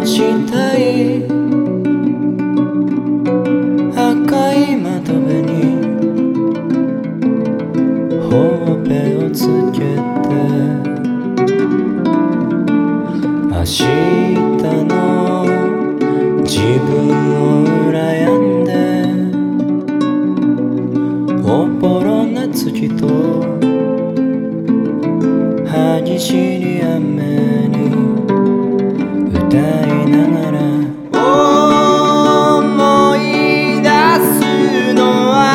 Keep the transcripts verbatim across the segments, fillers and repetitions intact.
うしたい赤い窓辺にほっぺをつけて明日の自分を羨んでおぼろな月と歯ぎしり雨に歌いながら思い出すのは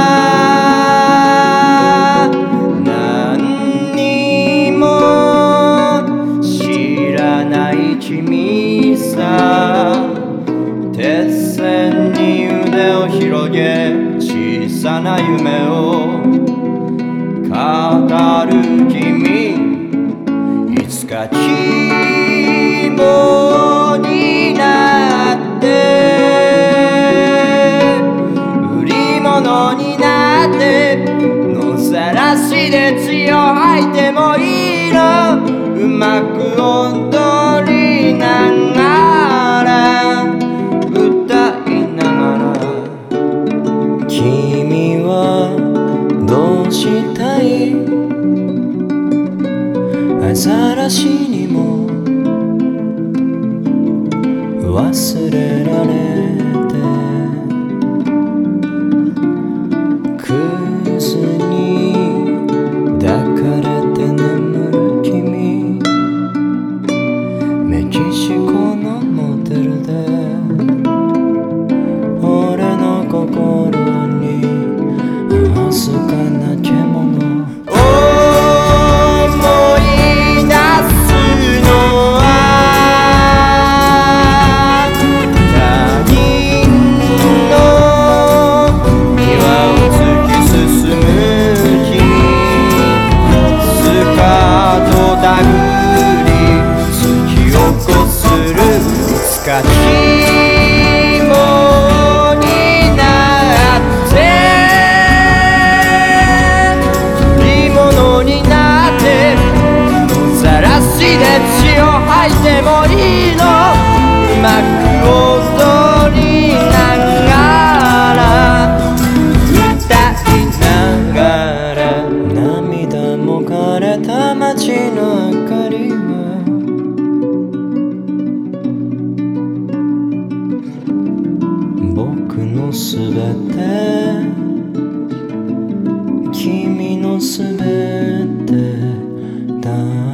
何にも知らない君さ。鉄線に腕を広げ小さな夢を語る君、いつか希望になって売り物になって野ざらしで血を吐いてもいいの、うまく踊りながら歌いながら君はどうしたいアザラシにも忘れられてクズに抱かれて眠る君、メキシコのモデルで俺の心にわずかな獣希望になって売り物になって野ざらしで血を吐いてもいいの、うまく踊りながら歌いながら涙も枯れた街の明かりは僕のすべて君のすべてだ。